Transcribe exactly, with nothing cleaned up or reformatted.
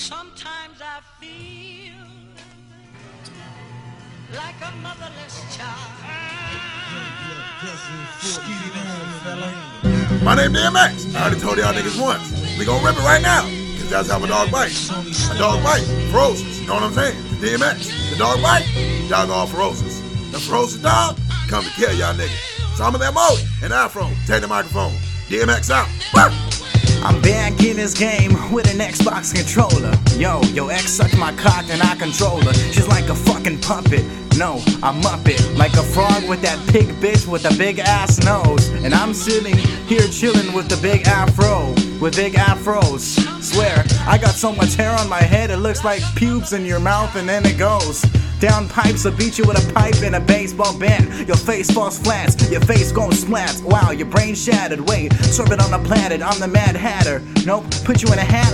Sometimes I feel like a motherless child. My name D M X. I already told y'all niggas once. We gon' rip it right now, cause that's how a dog bites. A dog bite, ferocious. You know what I'm saying? The D M X. The dog bite, dog all ferocious. The ferocious dog come to kill y'all niggas. So I'm in that mode. And Afro, take the microphone. D M X out. I'm back in this game with an Xbox controller. Yo, yo ex sucked my cock and I control her. She's like a fucking puppet. No, a muppet. Like a frog with that pig bitch with a big ass nose. And I'm sitting here chilling with the big afro. With big afros. Swear, I got so much hair on my head it looks like pubes in your mouth and then it goes down pipes. I'll beat you with a pipe and a baseball bat. Your face falls flat, your face goes splat. Wow, your brain shattered. Wait, serve it on a planet, I'm the Mad Hatter. Nope, put you in a hat.